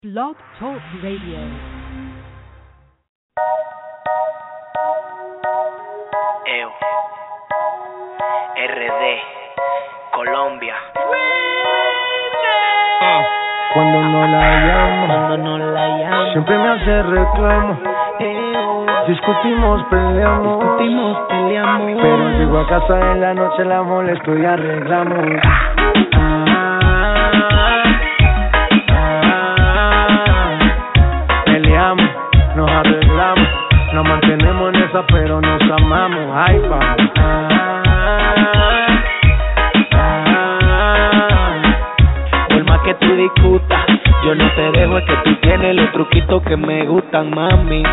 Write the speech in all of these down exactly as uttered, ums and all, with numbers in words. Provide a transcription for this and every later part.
Blog Talk Radio. E O, R D, Colombia. Uh, cuando no la llamo, Cuando no la llamo, siempre me hace reclamo. E O, Discutimos, peleamos, discutimos, peleamos. pero llego a casa en la noche, la molesto y arreglamos. Peleamos, nos arreglamos, nos mantenemos en esa, pero nos amamos. Ay, vamos. Por más que tú discutas, yo no te dejo, es que tú tienes los truquitos que me gustan, mami.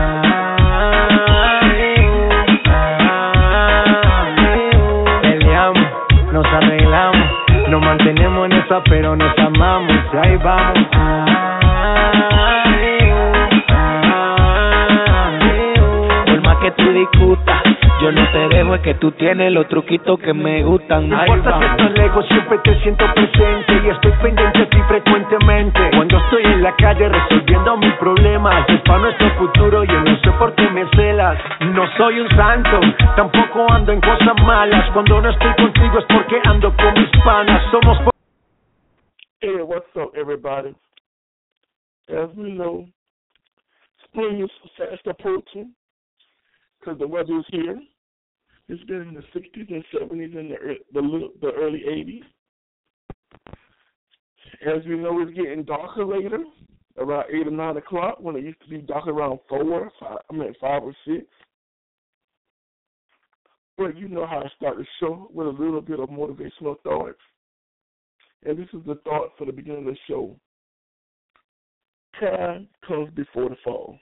Peleamos, nos arreglamos, nos mantenemos en esa, pero nos amamos. Y ahí vamos. Por más que tú discutas, yo no te dejo, es que tú tienes los truquitos que me gustan. No Ahí importa si vamos. estás lejos, siempre te siento presente y estoy pendiente de ti frecuentemente. Cuando estoy en la calle resolviendo mis problemas, es para nuestro futuro, yo no sé por qué me celas. No soy un santo, tampoco ando en cosas malas. Cuando no estoy contigo es porque ando con mis panas. Somos po- Hey, what's up, everybody? As we know, spring is fast approaching because the weather is here. It's been in the sixties and seventies and the ear- the, little- the early eighties. As we know, it's getting darker later, around eight or nine o'clock, when it used to be dark around four, five, I mean five or six. But you know how I start the show with a little bit of motivational thoughts. And this is the thought for the beginning of the show. Pride comes before the fall.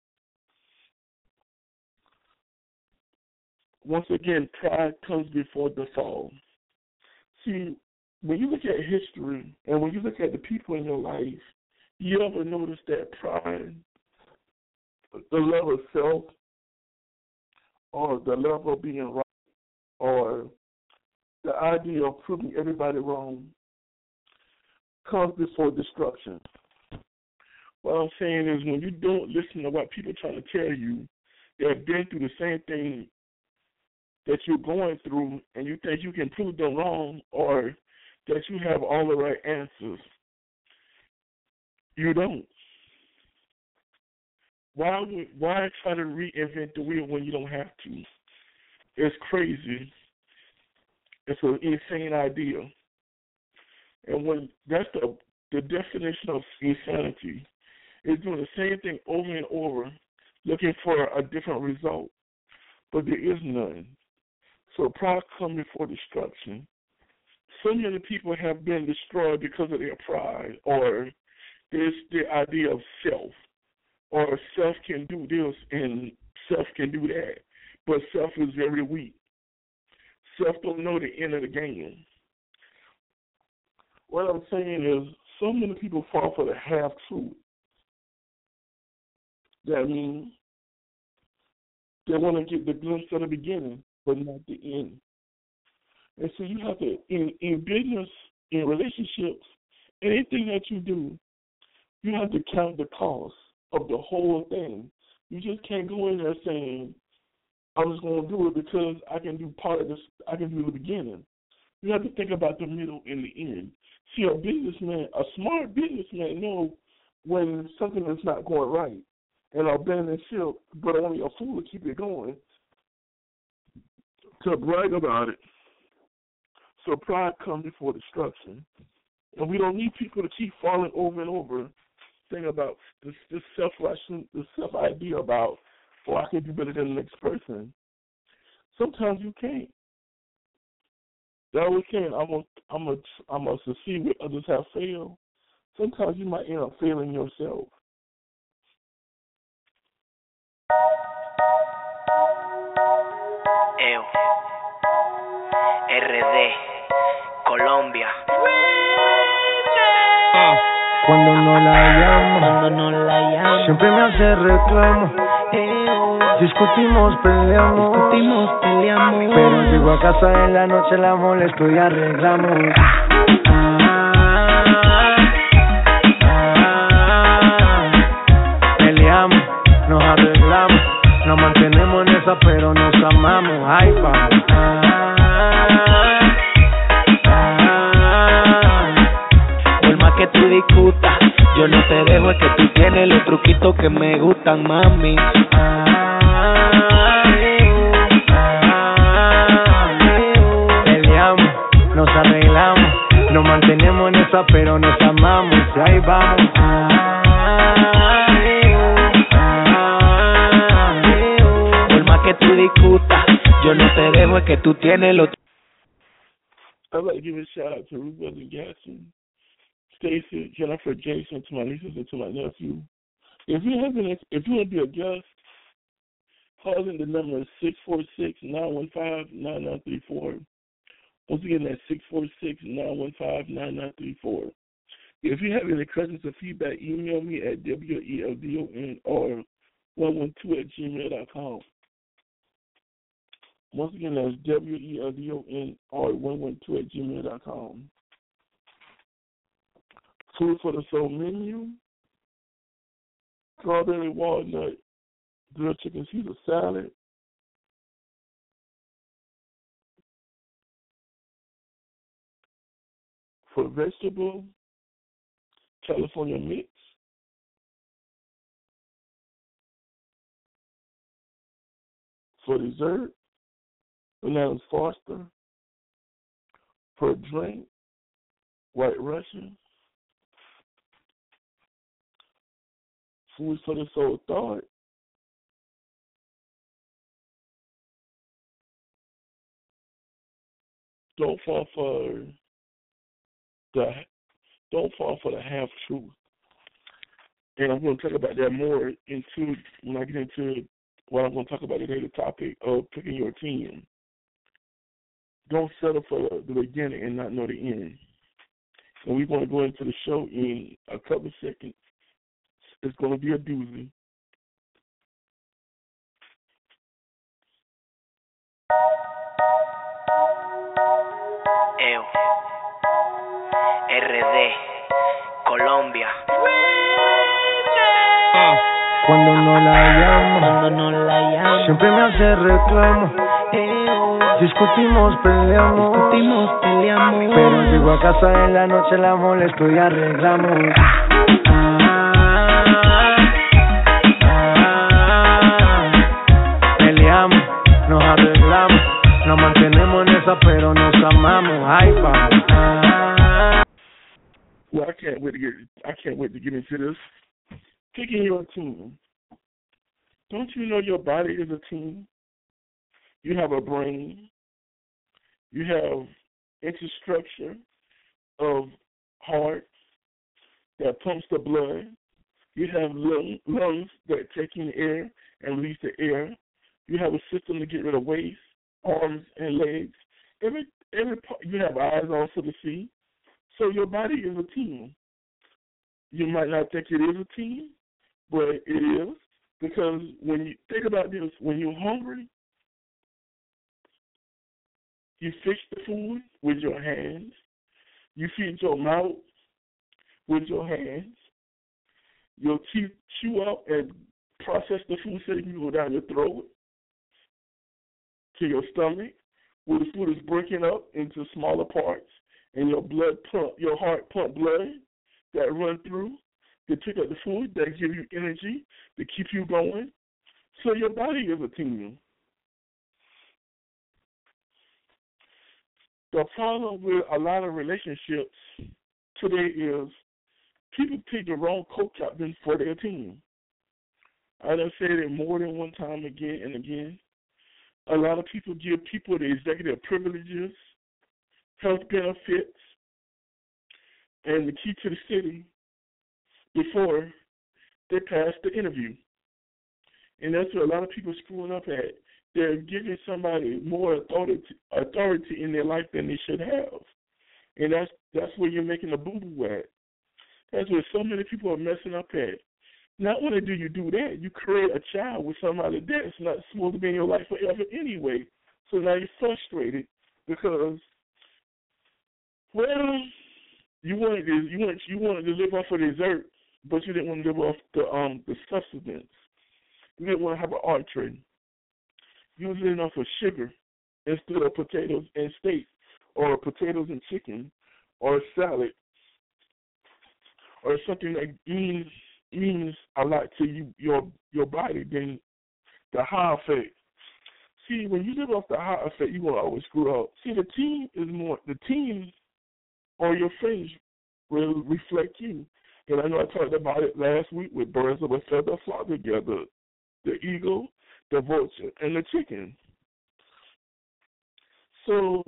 Once again, pride comes before the fall. See, when you look at history and when you look at the people in your life, you ever notice that pride, the love of self, or the love of being right, or the idea of proving everybody wrong, comes before destruction. What I'm saying is, when you don't listen to what people are trying to tell you, they have been through the same thing that you're going through, and you think you can prove them wrong or that you have all the right answers. You don't. Why would, why try to reinvent the wheel when you don't have to? It's crazy. It's an insane idea. And when that's the the definition of insanity, is doing the same thing over and over, looking for a different result, but there is none. So pride comes before destruction. So many people have been destroyed because of their pride, or this the idea of self, or self can do this and self can do that, but self is very weak. Self don't know the end of the game. What I'm saying is, so many people fall for the half truth. That means they want to get the glimpse of the beginning, but not the end. And so you have to, in, in business, in relationships, anything that you do, you have to count the cost of the whole thing. You just can't go in there saying, I'm just going to do it because I can do part of this, I can do the beginning. You have to think about the middle and the end. See, a businessman, a smart businessman knows when something is not going right and abandon ship, but only a fool will keep it going to brag about it. So pride comes before destruction. And we don't need people to keep falling over and over, thinking about this, this self-ration, this self-idea about, oh, I can do better than the next person. Sometimes you can't. That we can. I'm a, I'm a, I'm a succeed where others have failed. Sometimes you might end up failing yourself. E O, R D, Colombia. uh, cuando no la llamo, Cuando no la llamo, siempre me hace reclamo. E O, Discutimos, peleamos, discutimos, peleamos. pero llego a casa en la noche, la molesto y arreglamos. Yo no te dejo, es que tú tienes los truquitos que me gustan, mami. Peleamos, nos arreglamos, nos mantenemos en esa, pero nos amamos. Y ahí vamos. Por más que tú discutas, yo no te dejo, es que tú tienes los. I'd like to give a shout out to Ruth Wilson Gasson, Stacy, Jennifer, Jason, to my nieces and to my nephew. If you have an, if you want to be a guest, call in the number six four six, nine one five, nine nine three four. Once again, that's six four six, nine one five, nine nine three four. If you have any questions or feedback, email me at W E L D O N or one one two at gmail dot com. Once again, that's W E L D O N or one one two at gmail dot com. Food for the soul menu: strawberry walnut grilled chicken Caesar salad, for vegetable, California mix, for dessert, bananas Foster, for drink, White Russian, food for the soul thought, don't fall for the don't fall for the half truth. And I'm going to talk about that more into when I get into what I'm going to talk about today, the topic of picking your team. Don't settle for the beginning and not know the end. And we're going to go into the show in a couple of seconds. It's going to be a doozy. Eo, R D, Colombia. Cuando no la llamo, Cuando no la llamo, siempre me hace reclamo. Eo, Discutimos, peleamos, discutimos, peleamos. pero llego a casa en la noche, la molesto y arreglamos. Peleamos, nos arreglamos, nos mantenemos en esa, pero nos amamos. Ay, vamos. Well, I can't wait to get I can't wait to get into this. Picking your team. Don't you know your body is a team? You have a brain. You have infrastructure of heart that pumps the blood. You have lung, lungs that take in the air and release the air. You have a system to get rid of waste, arms and legs. Every every part, you have eyes also to see. So your body is a team. You might not think it is a team, but it is, because when you think about this, when you're hungry, you fix the food with your hands. You feed your mouth with your hands. Your teeth chew up and process the food so it can go down your throat to your stomach, where the food is breaking up into smaller parts, and your blood pump, your heart pump blood that run through to pick up the food that give you energy to keep you going. So your body is a team. The problem with a lot of relationships today is people pick the wrong co-captain for their team. I done said it more than one time, again and again. A lot of people give people the executive privileges, health benefits, and the key to the city before they pass the interview. And that's where a lot of people are screwing up at. They're giving somebody more authority, authority in their life than they should have. And that's that's where you're making a boo-boo at. That's where so many people are messing up at. Not only do you do that, you create a child with somebody that's not supposed to be in your life forever anyway. So now you're frustrated because, well, you wanted to you wanted you wanted to live off of dessert, but you didn't want to live off the um the substance. You didn't want to have an entree. You was living off of sugar instead of potatoes and steak, or potatoes and chicken, or salad, or something that means means a lot to you, your your body, then the high effect. See, when you live off the high effect, you're gonna always screw up. See, the team is more the team or your friends will reflect you. And I know I talked about it last week with birds of a feather flock together. The eagle, the vulture, and the chicken. So,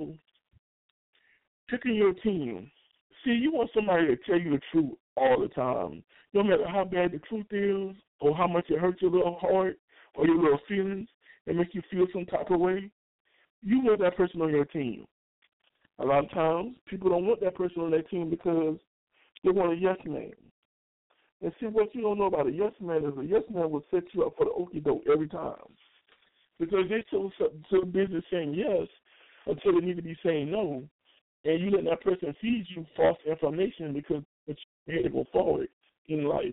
picking your team. See, you want somebody to tell you the truth all the time. No matter how bad the truth is, or how much it hurts your little heart, or your little feelings, and make you feel some type of way, you want that person on your team. A lot of times, people don't want that person on their team because they want a yes man. And see, what you don't know about a yes man is a yes man will set you up for the okie doke every time. Because they're so, so busy saying yes until they need to be saying no. And you let that person feed you false information because it's ready to go forward in life.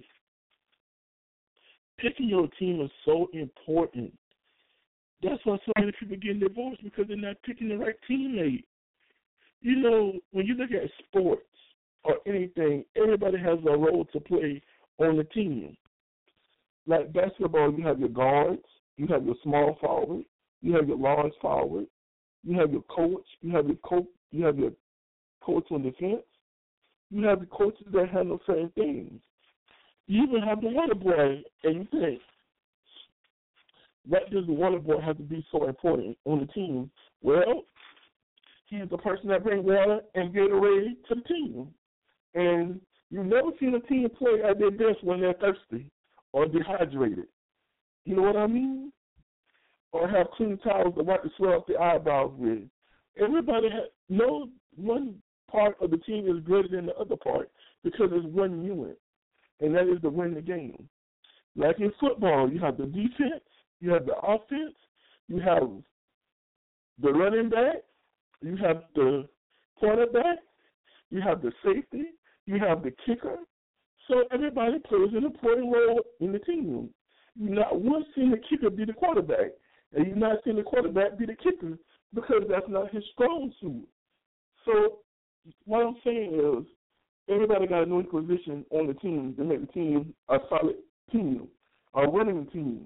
Picking your team is so important. That's why so many people get divorced, because they're not picking the right teammate. You know, when you look at sports or anything, everybody has a role to play on the team. Like basketball, you have your guards, you have your small forward, you have your large forward, you have your coach, you have your coach, you have your coach on defense, you have the coaches that handle certain things. You even have the water boy, and you think, what does the water boy have to be so important on the team? Well, he's the person that brings water and Gatorade to the team. And you've never seen a team play at their best when they're thirsty or dehydrated. You know what I mean? Or have clean towels to wipe the sweat off their eyebrows with. Everybody has, no one part of the team is greater than the other part because it's one unit, and that is to win the game. Like in football, you have the defense, you have the offense, you have the running back, you have the quarterback, you have the safety, you have the kicker. So everybody plays an important role in the team. You're not once seeing the kicker be the quarterback, and you're not seeing the quarterback be the kicker because that's not his strong suit. So what I'm saying is everybody got to know his position on the team to make the team a solid team, a winning team.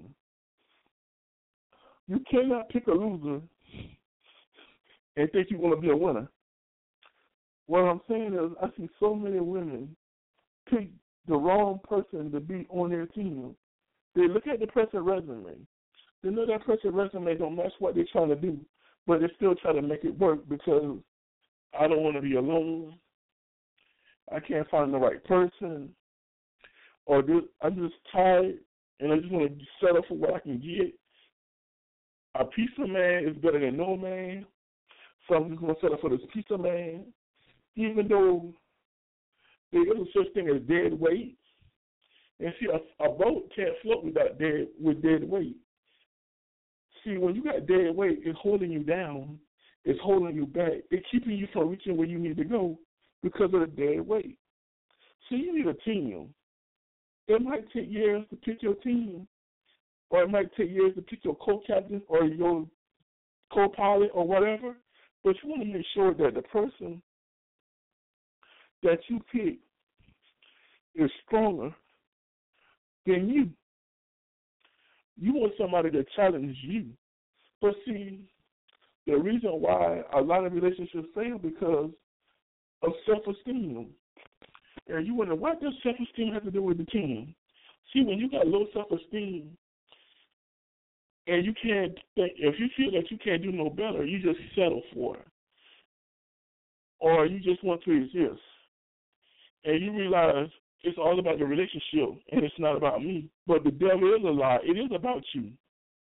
You cannot pick a loser and think you want to be a winner. What I'm saying is I see so many women pick the wrong person to be on their team. They look at the person's resume. They know that person's resume don't match what they're trying to do, but they still try to make it work because I don't want to be alone. I can't find the right person. Or I'm just tired and I just want to settle for what I can get. A piece of man is better than no man. So I'm just going to settle for this piece of man. Even though there is a such thing as dead weight. And see, a, a boat can't float without dead, with dead weight. See, when you got dead weight, it's holding you down. It's holding you back. It's keeping you from reaching where you need to go because of the dead weight. So you need a team. It might take years to pick your team, or it might take years to pick your co-captain or your co-pilot or whatever, but you want to make sure that the person that you pick is stronger than you. You want somebody to challenge you. But see, the reason why a lot of relationships fail because of self-esteem. And you wonder, what does self-esteem have to do with the team? See, when you got low self-esteem and you can't think, if you feel that you can't do no better, you just settle for it. Or you just want to exist. And you realize it's all about the relationship and it's not about me. But the devil is a lie. It is about you.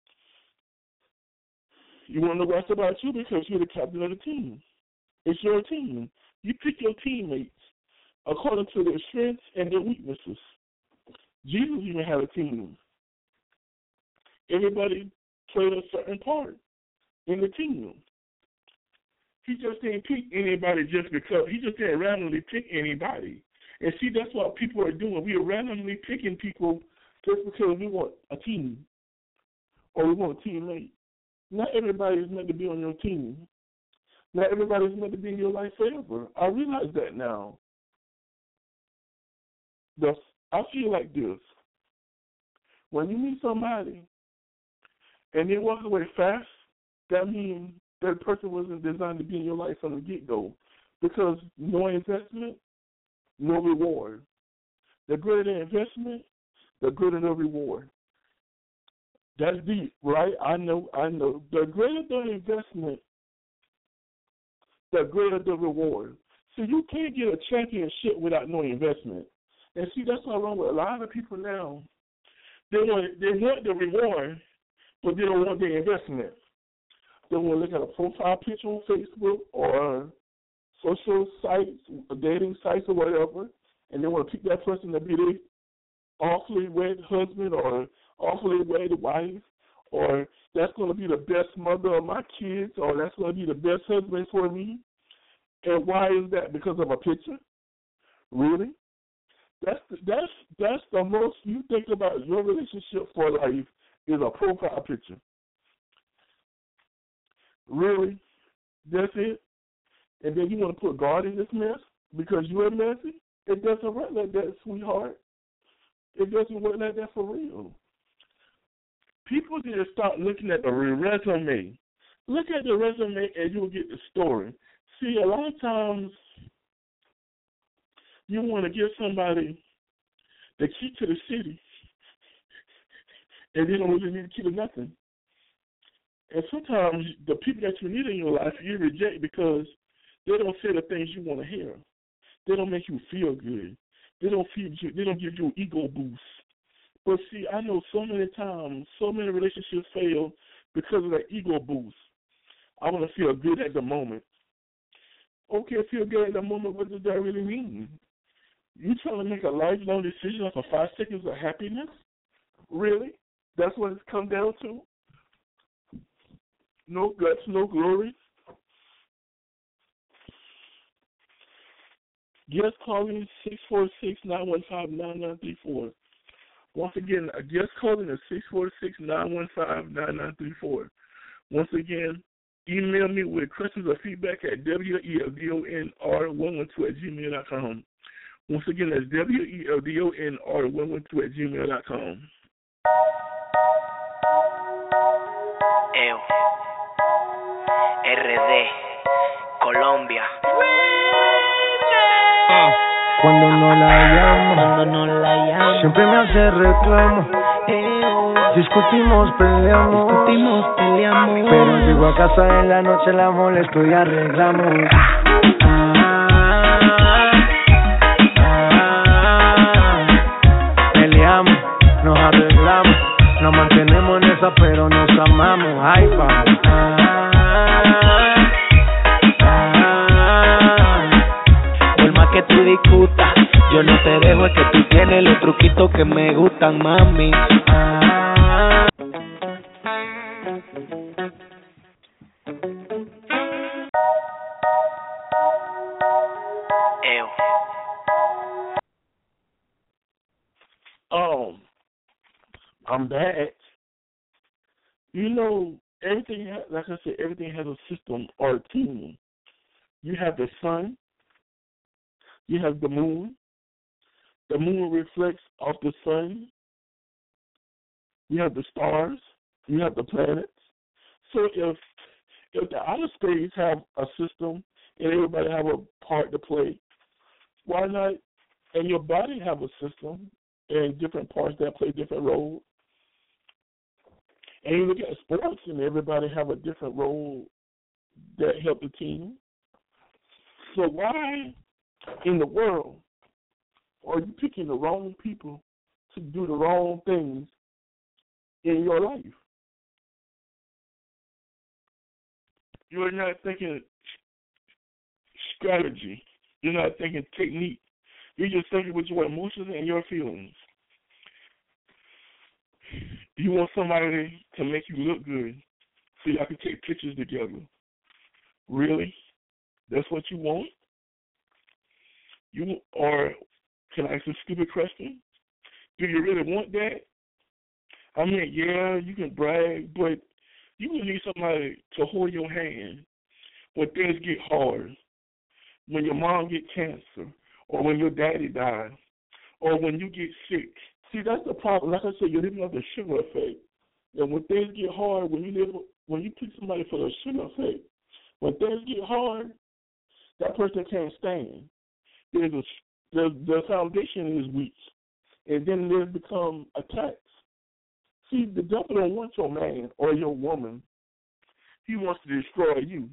You want to know what's about you because you're the captain of the team. It's your team. You pick your teammates according to their strengths and their weaknesses. Jesus even had a team. Everybody played a certain part in the team. He just didn't pick anybody just because. He just didn't randomly pick anybody. And see, that's what people are doing. We are randomly picking people just because we want a team or we want a teammate. Not everybody is meant to be on your team. Not everybody is meant to be in your life forever. I realize that now. the I feel like this. When you meet somebody and they walk away fast, that means that person wasn't designed to be in your life from the get-go. Because no investment, no reward. The greater the investment, the greater the reward. That's deep, right? I know, I know. The greater the investment, the greater the reward. See, you can't get a championship without no investment. And see, that's what's wrong with a lot of people now. They want, they want the reward, but they don't want the investment. They want to look at a profile picture on Facebook or social sites, dating sites or whatever, and they want to pick that person to be their awfully wed husband or awfully wed wife, or that's going to be the best mother of my kids, or that's going to be the best husband for me. And why is that? Because of a picture? Really? That's the, that's that's the most you think about your relationship for life is a profile picture. Really? That's it? And then you want to put God in this mess because you're messy? It doesn't work like that, sweetheart. It doesn't work like that for real. People need to start looking at the resume. Look at the resume and you'll get the story. See, a lot of times you want to give somebody the key to the city and they don't really need the key to nothing. And sometimes the people that you need in your life, you reject because they don't say the things you want to hear. They don't make you feel good. They don't feed you. They don't give you an ego boost. But see, I know so many times, so many relationships fail because of that ego boost. I want to feel good at the moment. Okay, feel good at the moment. What does that really mean? You trying to make a lifelong decision off of five seconds of happiness? Really? That's what it's come down to? No guts, no glory. Guest calling six four six, nine one five, nine nine three four. Once again, a guest calling is six four six, nine one five, nine nine three four. Once again, email me with questions or feedback at W E L D O N R one one two at gmail dot com. Once again, that's W E L D O N R one one two at gmail dot com. E O, R D, Colombia. Uh, cuando no la llamo, Cuando no la llamo, siempre me hace reclamo. E O, Discutimos, peleamos, discutimos, peleamos. pero llego a casa en la noche, la molesto y arreglamos. Ah, ah, peleamos, nos arreglamos, nos mantenemos en esa, pero nos amamos. Ay, vamos. Ah, Que tú discutas, yo no te dejo, es que tú tienes los truquitos que me gustan, mami. Ah. Ew. Um, I'm back. You know, everything, like I said, everything has a system or a team. You have the sun. You have the moon. The moon reflects off the sun. You have the stars. You have the planets. So if if the outer space have a system and everybody have a part to play, why not? And your body have a system and different parts that play different roles. And you look at sports and everybody have a different role that help the team. So why in the world are you picking the wrong people to do the wrong things in your life? You're not thinking strategy. You're not thinking technique. You're just thinking with your emotions and your feelings. You want somebody to make you look good so y'all can take pictures together. Really? That's what you want? You or can I ask a stupid question? Do you really want that? I mean, yeah, you can brag, but you will need somebody to hold your hand when things get hard, when your mom get cancer, or when your daddy dies, or when you get sick. See, that's the problem. Like I said, you're living off the sugar effect. And when things get hard, when you live, when you pick somebody for the sugar effect, when things get hard, that person can't stand. There's a, the the foundation is weak, and then there's become attacks. See, the devil don't want your man or your woman. He wants to destroy you.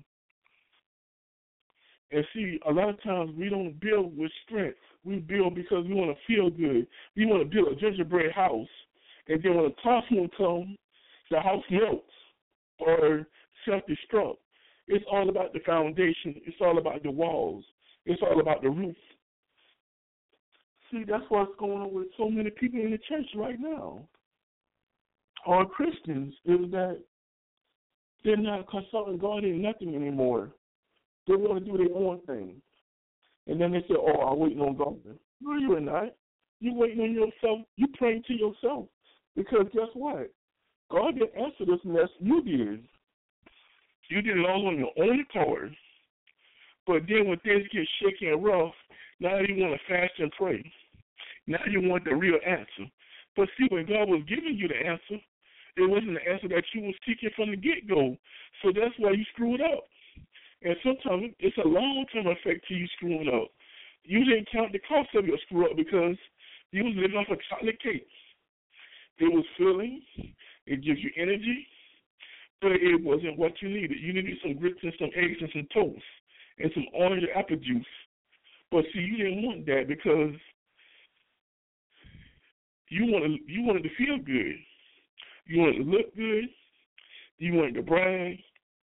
And see, a lot of times we don't build with strength. We build because we want to feel good. We want to build a gingerbread house, and then when a typhoon comes, the house melts or self-destruct. It's all about the foundation. It's all about the walls. It's all about the roof. See, that's what's going on with so many people in the church right now. Or Christians, is that they're not consulting God in nothing anymore. They want to do their own thing. And then they say, oh, I'm waiting on God. No, you're not. You're waiting on yourself. You're praying to yourself. Because guess what? God didn't answer this mess. You did. You did it all on your own accord. But then when things get shaky and rough, now you want to fast and pray. Now you want the real answer. But see, when God was giving you the answer, it wasn't the answer that you was seeking from the get-go. So that's why you screwed up. And sometimes it's a long-term effect to you screwing up. You didn't count the cost of your screw up because you was living off a chocolate cake. It was filling. It gives you energy. But it wasn't what you needed. You needed some grits and some eggs and some toast and some orange or apple juice. But see, you didn't want that because you wanted you wanted to feel good. You wanted to look good. You wanted to brag.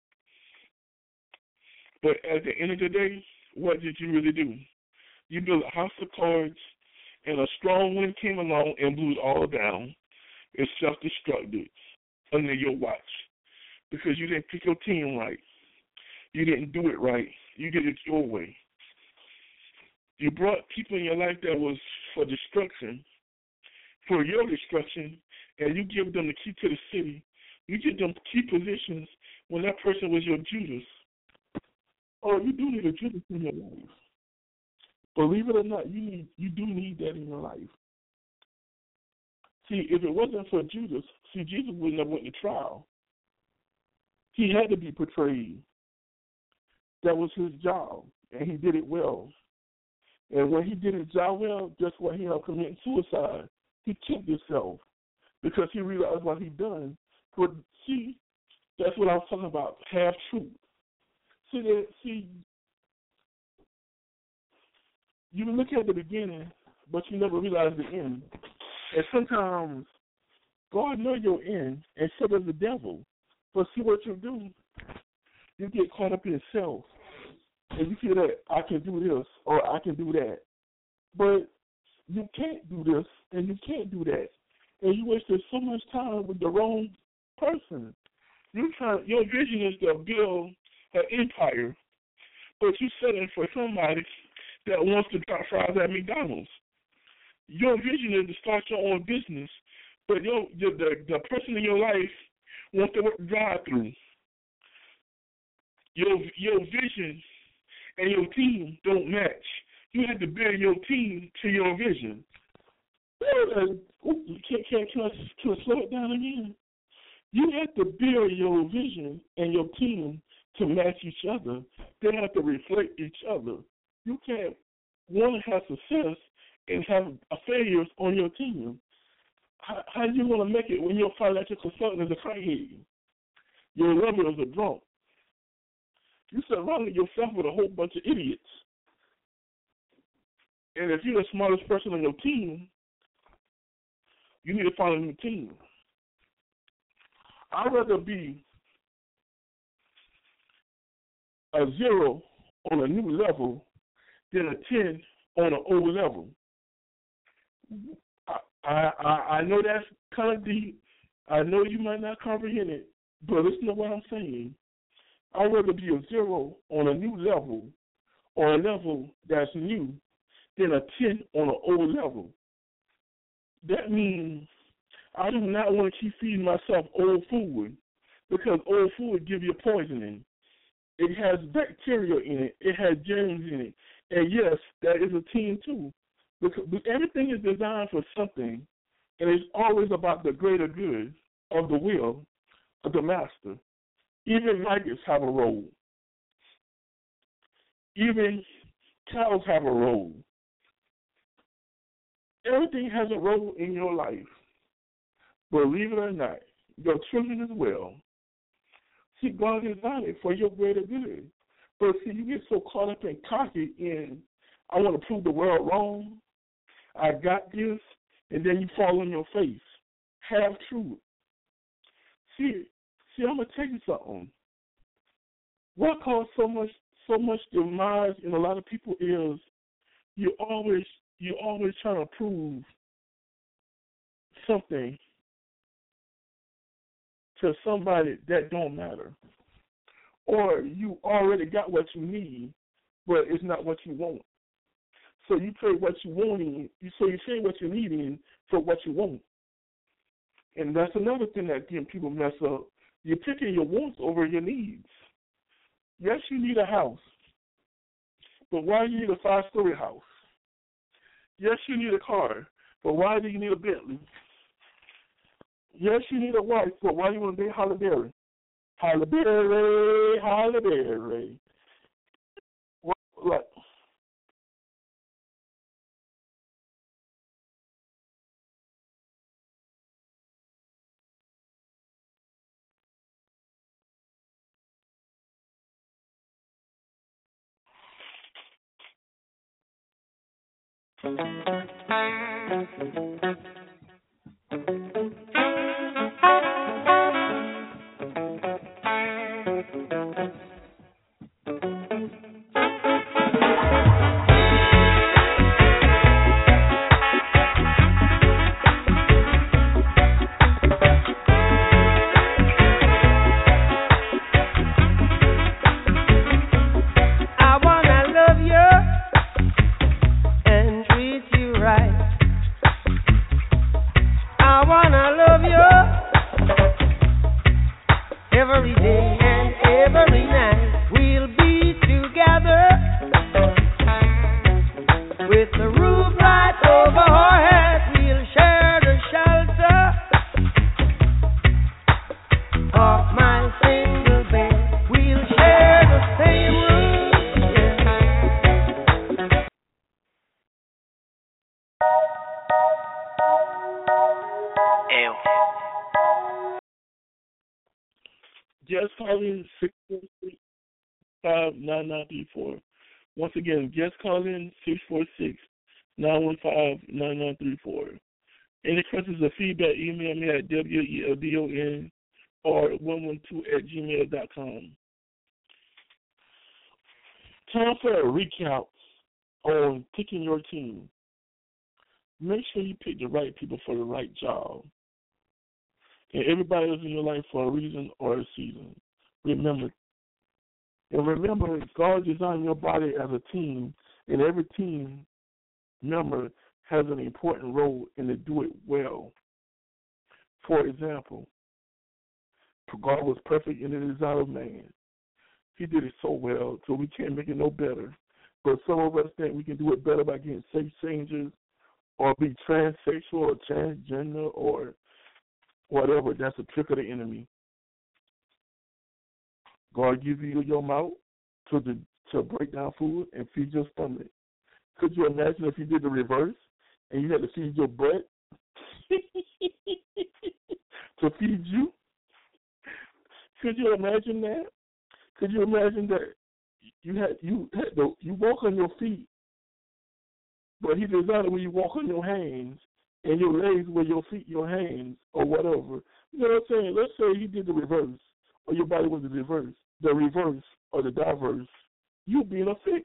But at the end of the day, what did you really do? You built a house of cards, and a strong wind came along and blew it all down. It self-destructed under your watch because you didn't pick your team right. You didn't do it right. You did it your way. You brought people in your life that was for destruction, for your destruction, and you give them the key to the city. You give them key positions when that person was your Judas. Oh, you do need a Judas in your life. Believe it or not, you need you do need that in your life. See, if it wasn't for Judas, see, Jesus would never went to trial. He had to be portrayed. That was his job, and he did it well. And when he did his job well, guess what? He ended up committing suicide. He killed himself because he realized what he done. But see, that's what I was talking about, half truth. See, that, see, you look at the beginning, but you never realize the end. And sometimes God knows your end, and so does the devil. But see what you do? You get caught up in yourself, and you feel that I can do this or I can do that. But you can't do this, and you can't do that. And you wasted so much time with the wrong person. You try, your vision is to build an empire, but you're settling for somebody that wants to drop fries at McDonald's. Your vision is to start your own business, but your, the, the, the person in your life wants to work the drive-through. Your, your vision and your team don't match. You have to build your team to your vision. Can, can, can, I, can I slow it down again? You have to build your vision and your team to match each other. They have to reflect each other. You can't want to have success and have a failures on your team. How, how are you going to make it when your financial consultant is a crackhead? Your lover is a drunk. You surrounded yourself with a whole bunch of idiots. And if you're the smartest person on your team, you need to find a new team. I'd rather be a zero on a new level than a ten on an old level. I, I, I know that's kind of deep. I know you might not comprehend it, but listen to what I'm saying. I'd rather be a zero on a new level or a level that's new than a ten on an old level. That means I do not want to keep feeding myself old food because old food gives you poisoning. It has bacteria in it. It has germs in it. And yes, that is a team too. Because everything is designed for something, and it's always about the greater good of the will of the master. Even maggots have a role. Even cows have a role. Everything has a role in your life. Believe it or not, your children as well. See, God designed it for your greater good. But see, you get so caught up and cocky in, I want to prove the world wrong. I got this, and then you fall on your face. Half truth. See, see, I'm gonna tell you something. What caused so much, so much demise in a lot of people is you always, you always trying to prove something to somebody that don't matter, or you already got what you need, but it's not what you want. So you trade what you want in, so you trade what you need in for what you want. And that's another thing that getting people mess up. You're picking your wants over your needs. Yes, you need a house, but why do you need a five-story house? Yes, you need a car, but why do you need a Bentley? Yes, you need a wife, but why do you want to date Halle Berry? Halle Berry, Halle Berry. What, like, just call in six four six, five nine nine three four. Once again, just call in six four six, nine one five, nine nine three four. Any questions or feedback, email me at W E L D O N or one one two at gmail dot com. Time for a recount on picking your team. Make sure you pick the right people for the right job. And everybody is in your life for a reason or a season. Remember. And remember, God designed your body as a team, and every team member has an important role in to do it well. For example, God was perfect in the design of man. He did it so well, so we can't make it no better. But some of us think we can do it better by getting sex changes or be transsexual or transgender or whatever. That's a trick of the enemy. God gives you your mouth to the, to break down food and feed your stomach. Could you imagine if you did the reverse and you had to feed your butt to feed you? Could you imagine that? Could you imagine that you had you had to, you walk on your feet, but he designed it where you walk on your hands and your legs where your feet, your hands, or whatever. You know what I'm saying? Let's say he did the reverse, or your body was the reverse, the reverse or the diverse. You being a fix.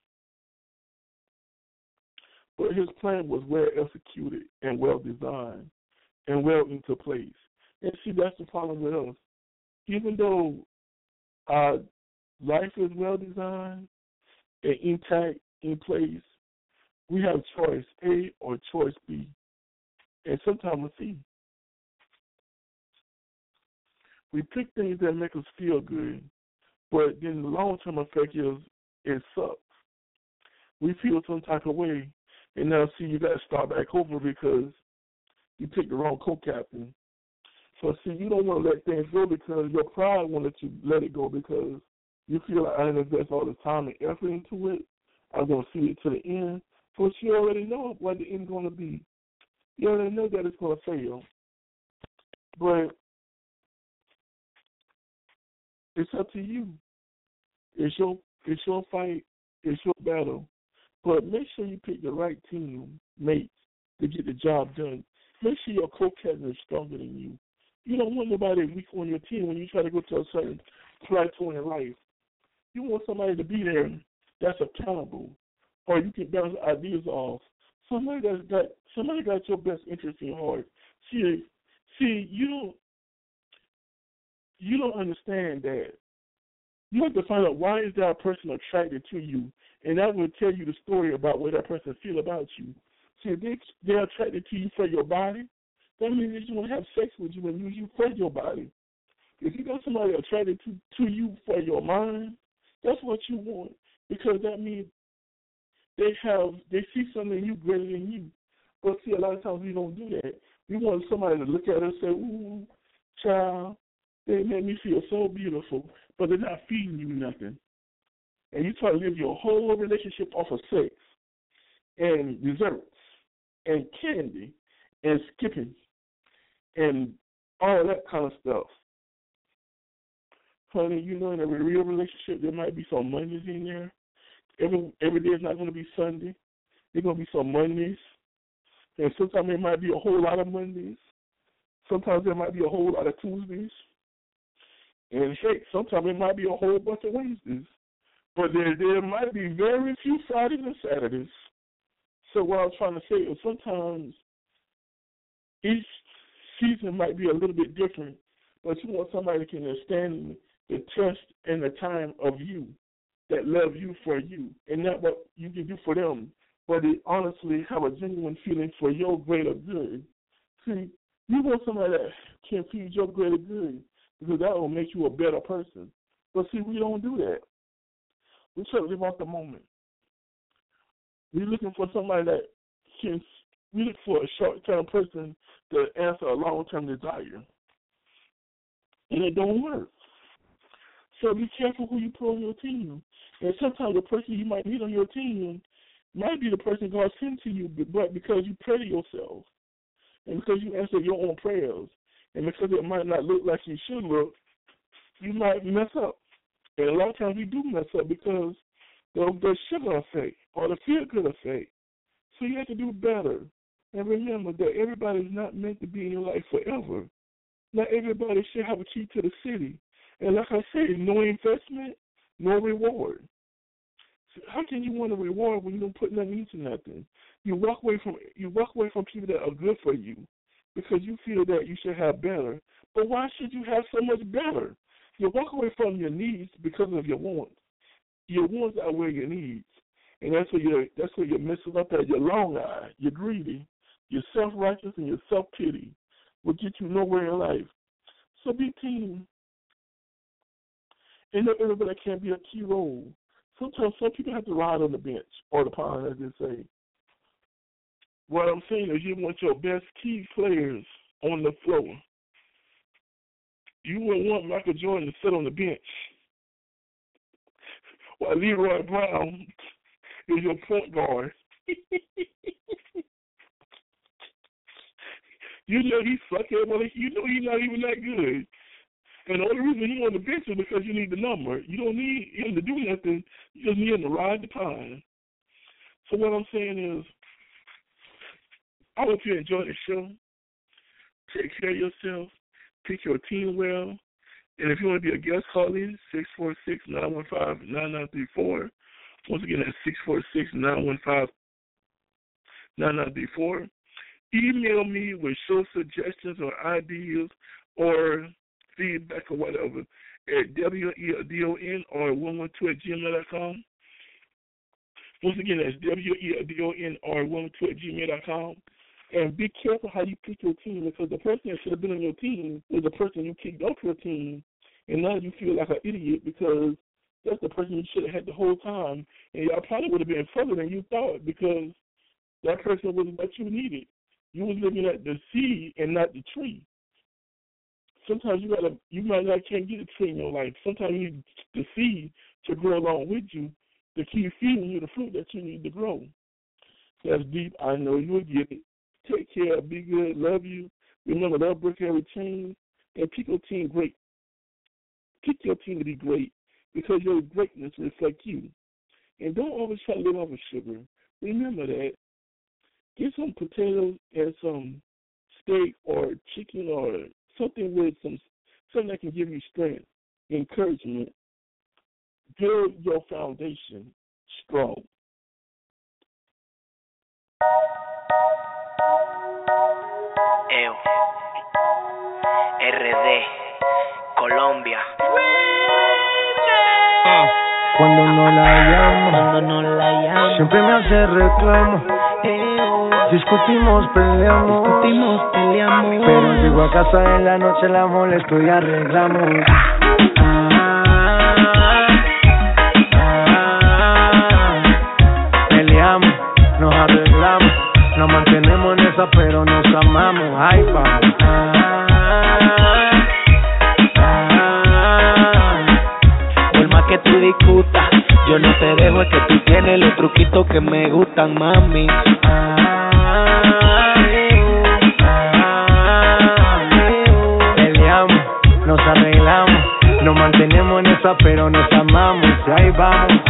But his plan was well executed and well designed and well into place. And see, that's the problem with us. Even though our life is well designed and intact, in place, we have choice A or choice B, and sometimes C. We pick things that make us feel good, but then the long-term effect is it sucks. We feel some type of way, And now, see, you got to start back over because you picked the wrong co-captain. So, see, you don't want to let things go because your pride won't let you let it go because you feel like I didn't invest all the time and effort into it. I'm going to see it to the end. But you already know what the end's going to be. You already know that it's going to fail. But it's up to you. It's your, it's your fight. It's your battle. But make sure you pick the right team mates to get the job done. Make sure your co-captain is stronger than you. You don't want nobody weak on your team when you try to go to a certain plateau in life. You want somebody to be there that's accountable, or you can bounce ideas off. Somebody that's got somebody got your best interest in heart. See, see, you don't you don't understand that. You have to find out why is that person attracted to you, and that will tell you the story about what that person feel about you. See, if they, they're attracted to you for your body, that means they just want to have sex with you and use you for your body. If you got somebody attracted to, to you for your mind, that's what you want, because that means they have they see something in you greater than you. But see, a lot of times we don't do that. We want somebody to look at us and say, ooh, child, they make me feel so beautiful, but they're not feeding you nothing. And you try to live your whole relationship off of sex and desserts and candy and skipping and all that kind of stuff. Honey, you know, in every real relationship, there might be some Mondays in there. Every every day is not going to be Sunday. There's going to be some Mondays. And sometimes there might be a whole lot of Mondays. Sometimes there might be a whole lot of Tuesdays. And heck, sometimes there might be a whole bunch of Wednesdays. But there, there might be very few Fridays and Saturdays. So what I was trying to say is sometimes each season might be a little bit different, but you want somebody that can understand the test and the time of you, that love you for you, and not what you can do for them, but they honestly have a genuine feeling for your greater good. See, you want somebody that can feed your greater good, because that will make you a better person. But see, we don't do that. We try to live off the moment. We're looking for somebody that can, we look for a short-term person to answer a long-term desire. And it don't work. So be careful who you put on your team. And sometimes the person you might need on your team might be the person God sent to you, but because you pray to yourself, and because you answer your own prayers, and because it might not look like you should look, you might mess up. And a lot of times we do mess up because of the sugar effect or the feel-good effect. So you have to do better. And remember that everybody is not meant to be in your life forever. Not everybody should have a key to the city. And like I said, no investment, no reward. So how can you want a reward when you don't put nothing into nothing? You walk away from you walk away from people that are good for you because you feel that you should have better. But why should you have so much better? You walk away from your needs because of your wants. Your wants outweigh your needs. And that's where you're that's where you're messing up at. You're long eyed, you're greedy, you're self righteous, and you're self pity will get you nowhere in life. So be team. And not everybody can't be a key role. Sometimes some people have to ride on the bench or the pond, as they say. What I'm saying is you want your best key players on the floor. You wouldn't want Michael Jordan to sit on the bench while Leroy Brown is your point guard. You know he's fucking, well, you know he's not even that good. And the only reason he's on the bench is because you need the number. You don't need him to do nothing. You just need him to ride the pine. So what I'm saying is, I hope you enjoy the show. Take care of yourself. Pick your team well. And if you want to be a guest, call in six four six, nine one five, nine nine three four. Once again, that's six four six, nine one five, nine nine three four. Email me with show suggestions or ideas or feedback or whatever at W E D O N or one one two at gmail dot com. Once again, that's W E D O N or one one two at gmail dot com. And be careful how you pick your team, because the person that should have been on your team is the person you kicked off your team, and now you feel like an idiot because that's the person you should have had the whole time, and y'all probably would have been further than you thought because that person wasn't what you needed. You was looking at the seed and not the tree. Sometimes you gotta, you might not can't get a tree in your life. Sometimes you need the seed to grow along with you to keep feeding you the fruit that you need to grow. That's deep. I know you'll get it. Take care. Be good. Love you. Remember, love break every chain. And pick your team great. Pick your team to be great because your greatness reflects you. And don't always try to live off of sugar. Remember that. Get some potatoes and some steak or chicken or something with some something that can give you strength, encouragement. Build your foundation strong. Eu, R D, Colombia. Uh, cuando no la llamo, Cuando no la llamo, siempre me hace reclamo. eu, Discutimos, peleamos, discutimos, peleamos. pero llego a casa en la noche, la molesto y arreglamos. Peleamos, nos arreglamos, nos mantenemos en esa, pero nos amamos. Ay, vamos. Por más que tú discutas, yo no te dejo, es que tú tienes los truquitos que me gustan, mami. Peleamos, nos arreglamos, nos mantenemos en esa, pero nos amamos. Ahí vamos.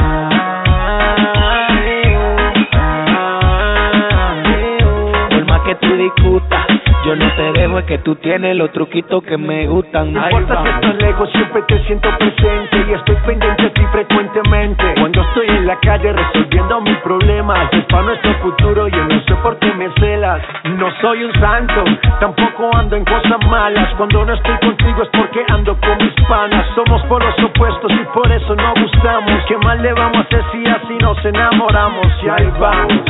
Por más que tú discutas, yo no te dejo, es que tú tienes los truquitos que me gustan. No Ahí importa si vamos. estás lejos, siempre te siento presente y estoy pendiente de ti frecuentemente. Cuando estoy en la calle resolviendo mis problemas, es para nuestro futuro, yo no sé por qué me celas. No soy un santo, tampoco ando en cosas malas. Cuando no estoy contigo es porque ando con mis panas. Somos polos opuestos y por eso no gustamos. ¿Qué más le vamos a hacer si así nos enamoramos? Y ahí vamos.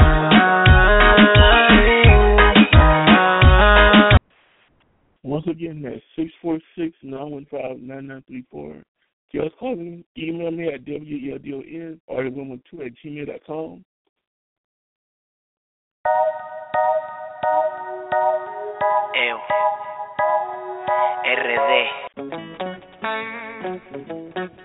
Once again, that's six four six, nine one five, nine nine three four. Just call me, email me at W E L D O N or the one one two at gmail dot com. Eu, R D.